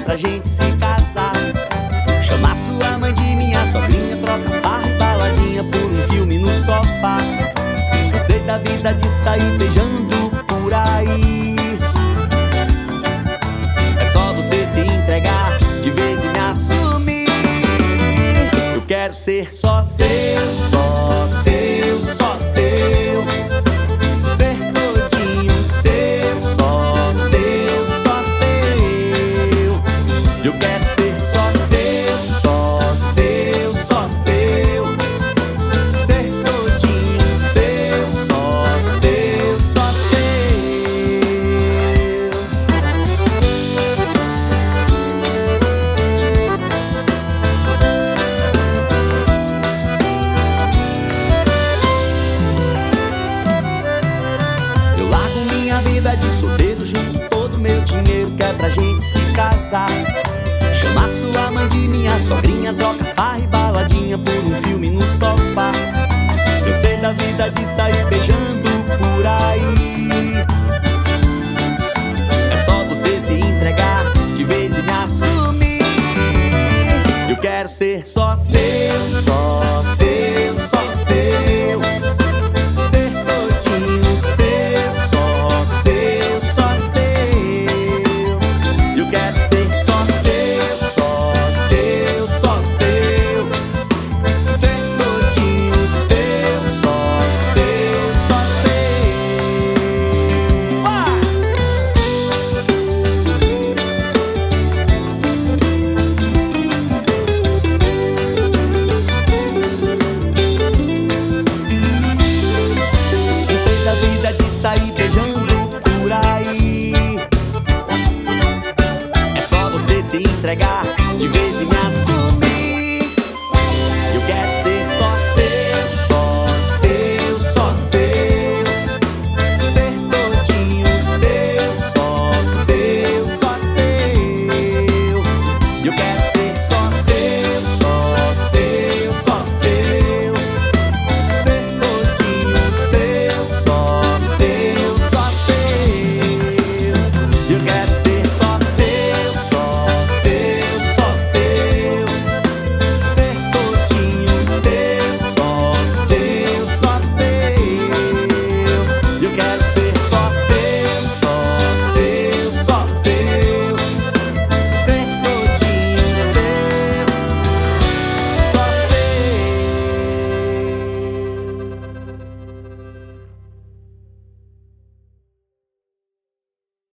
pra gente se casar. Chamar sua mãe de minha sogrinha, troca farra e baladinha por um filme no sofá. Cansei da vida de sair beijando por aí. É só você se entregar de vez e me assumir. Eu quero ser só seu, só seu, só seu. Ser todinho seu, só seu, só seu. Eu quero ser só seu, só seu, só seu. Ser todinho seu, só seu, só seu. Eu largo minha vida de solteiro, junto todo meu dinheiro que é pra gente se casar. Chamar sua mãe de minha sogrinha, troca farra e baladinha por um filme no sofá. Eu sei da vida de sair beijando por aí. É só você se entregar de vez e me assumir. Eu quero ser só